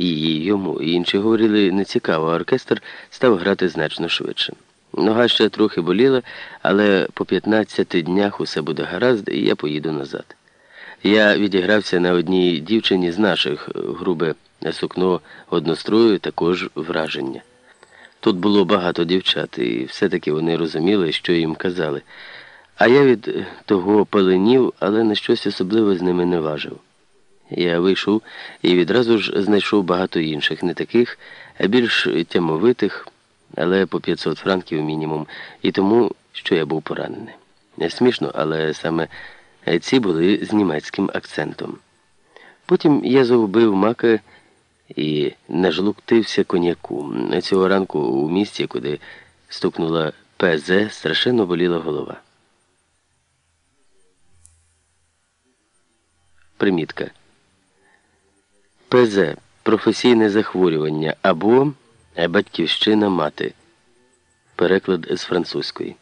її йому. Інші говорили нецікаво, а оркестр став грати значно швидше. Нога ще трохи боліла, але по 15 днях усе буде гаразд, і я поїду назад. Я відігрався на одній дівчині з наших, грубе сукно однострою, також враження. Тут було багато дівчат, і все-таки вони розуміли, що їм казали. А я від того паленів, але на щось особливе з ними не важив. Я вийшов і відразу ж знайшов багато інших, не таких, а більш тямовитих, але по 500 франків мінімум, і тому, що я був поранений. Смішно, але саме ці були з німецьким акцентом. Потім я завбив мака і нажлуктився коньяку. Цього ранку у місті, куди стукнула ПЗ, страшенно боліла голова. Примітка. ПЗ – професійне захворювання або батьківщина мати. Переклад з французької.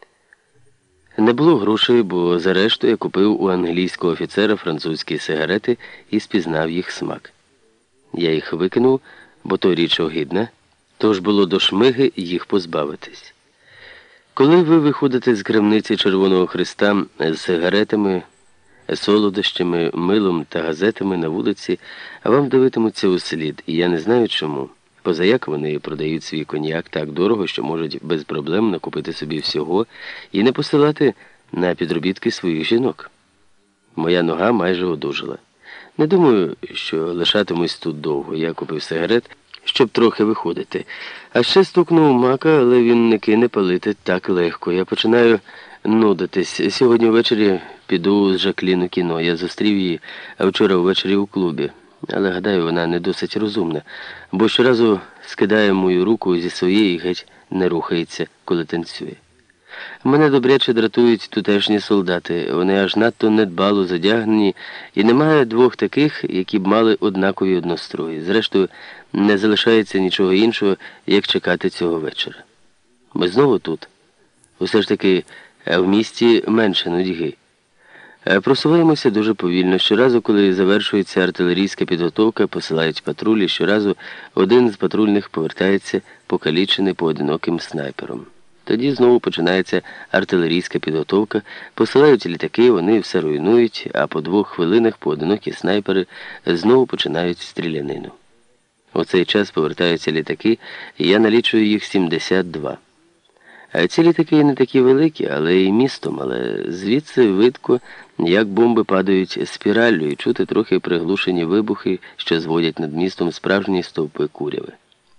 Не було грошей, бо зарешту я купив у англійського офіцера французькі сигарети і спізнав їх смак. Я їх викинув, бо то річ огидна, тож було до шмиги їх позбавитись. Коли ви виходите з крамниці Червоного Христа з сигаретами, солодощами, милом та газетами на вулиці, а вам дивитимуться услід, і я не знаю чому. Позаяк вони продають свій коньяк так дорого, що можуть без проблем накупити собі всього і не посилати на підробітки своїх жінок. Моя нога майже одужала. Не думаю, що лишатимусь тут довго. Я купив сигарет, щоб трохи виходити. А ще стукнув мака, але він не кине палити так легко. Я починаю нудитись. Сьогодні ввечері піду з Жаклін у кіно. Я зустрів її вчора ввечері у клубі. Але, гадаю, вона не досить розумна, бо щоразу скидає мою руку зі своєї і геть не рухається, коли танцює. Мене добряче дратують тутешні солдати. Вони аж надто недбало задягнені, і немає двох таких, які б мали однакові однострої. Зрештою, не залишається нічого іншого, як чекати цього вечора. Ми знову тут. Усе ж таки, в місті менше нудьги. Просуваємося дуже повільно. Щоразу, коли завершується артилерійська підготовка, посилають патрулі, щоразу один з патрульних повертається покалічений поодиноким снайпером. Тоді знову починається артилерійська підготовка, посилають літаки, вони все руйнують, а по 2 хвилинах поодинокі снайпери знову починають стрілянину. У цей час повертаються літаки, і я налічую їх 72. А ці літаки не такі великі, але і містом, але звідси видко, як бомби падають спіраллю, і чути трохи приглушені вибухи, що зводять над містом справжні стовпи куряви.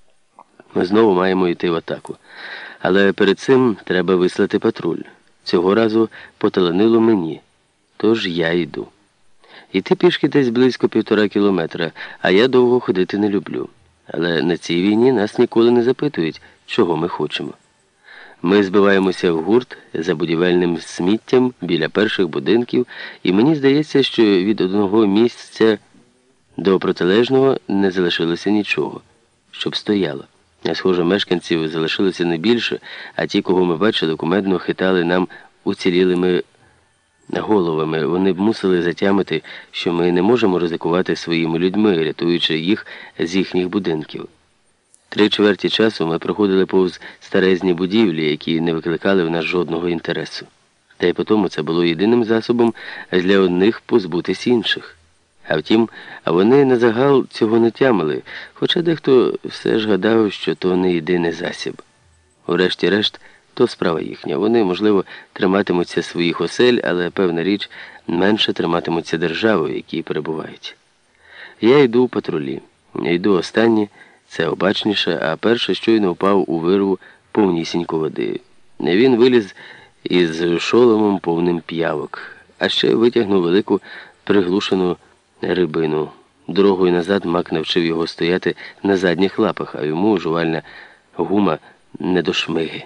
Ми знову маємо йти в атаку. Але перед цим треба вислати патруль. Цього разу поталанило мені, тож я йду. Іти пішки десь близько 1,5 кілометра, а я довго ходити не люблю. Але на цій війні нас ніколи не запитують, чого ми хочемо. Ми збиваємося в гурт за будівельним сміттям біля перших будинків, і мені здається, що від одного місця до протилежного не залишилося нічого, щоб стояло. Схоже, мешканців залишилося не більше, а ті, кого ми бачили, кумедно хитали нам уцілілими головами. Вони б мусили затямити, що ми не можемо ризикувати своїми людьми, рятуючи їх з їхніх будинків. 3/4 часу ми проходили повз старезні будівлі, які не викликали в нас жодного інтересу. Та й потому це було єдиним засобом для одних позбутись інших. А втім, вони на загал цього не тямили, хоча дехто все ж гадав, що то не єдиний засіб. Врешті-решт, то справа їхня. Вони, можливо, триматимуться своїх осель, але, певна річ, менше триматимуться держави, в якій перебувають. Я йду в патрулі. Йду останній, це обачніше, а перший щойно впав у вирву повнісінько води. Він виліз із шоломом повним п'явок, а ще витягнув велику приглушену рибину. Дорогою назад Мак навчив його стояти на задніх лапах, а йому жувальна гума не до шмиги.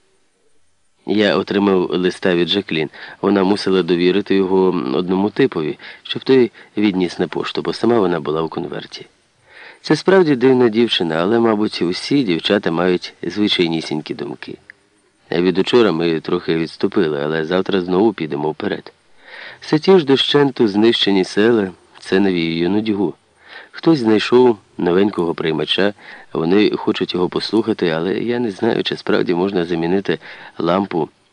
Я отримав листа від Жаклін. Вона мусила довірити його одному типові, щоб той відніс на пошту, бо сама вона була у конверті. Це справді дивна дівчина, але, мабуть, усі дівчата мають звичайнісінькі думки. Від учора ми трохи відступили, але завтра знову підемо вперед. Все ті ж дощенту знищені села, це навіює нудьгу. Хтось знайшов новенького приймача, вони хочуть його послухати, але я не знаю, чи справді можна замінити лампу